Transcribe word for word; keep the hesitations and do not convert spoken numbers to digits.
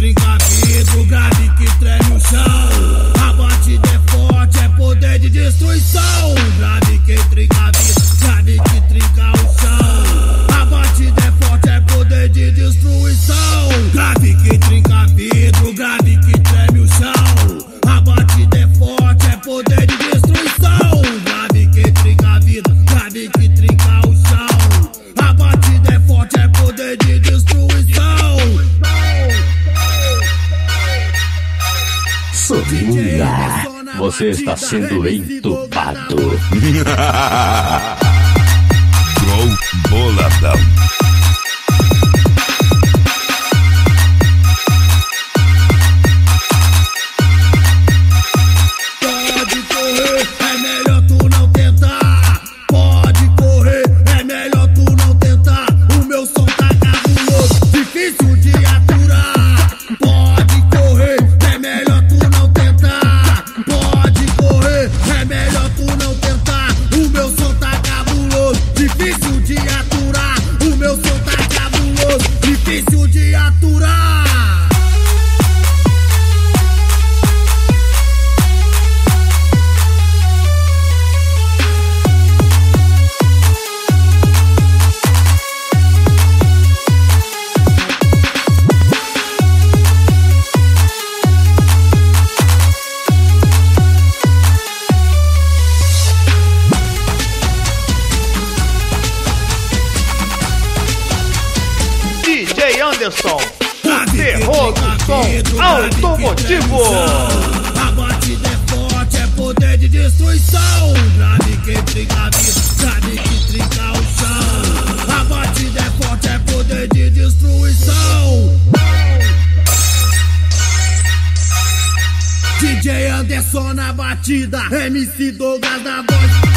trinca vidro, grave que treme o chão. A batida é forte, é poder de destruição. Grave que trinca vidro, grave que trinca o chão. A batida é forte, é poder de destruição. Grave que trinca vidro, grave que treme o chão. A batida é forte, é poder de destruição. Grave que trinca vidro, grave que trinca o chão. A batida é forte, é poder de destruição. Subia, você está sendo entubado. Gol boladão. Pode correr, é melhor tu não tentar. Pode correr, é melhor tu não tentar. O meu som tá cabuloso, difícil de aturar. Pode correr, é melhor tu não tentar. Pode correr, é melhor tu não tentar. O meu som tá cabuloso, difícil de aturar. O meu som tá cabuloso, difícil de aturar. D J Anderson, o terror do som automotivo. A batida é forte, é poder de destruição. Grave que trinca vidro, grave que trinca o chão. A batida é forte, é poder de destruição. D J Anderson na batida, M C Douglas na voz.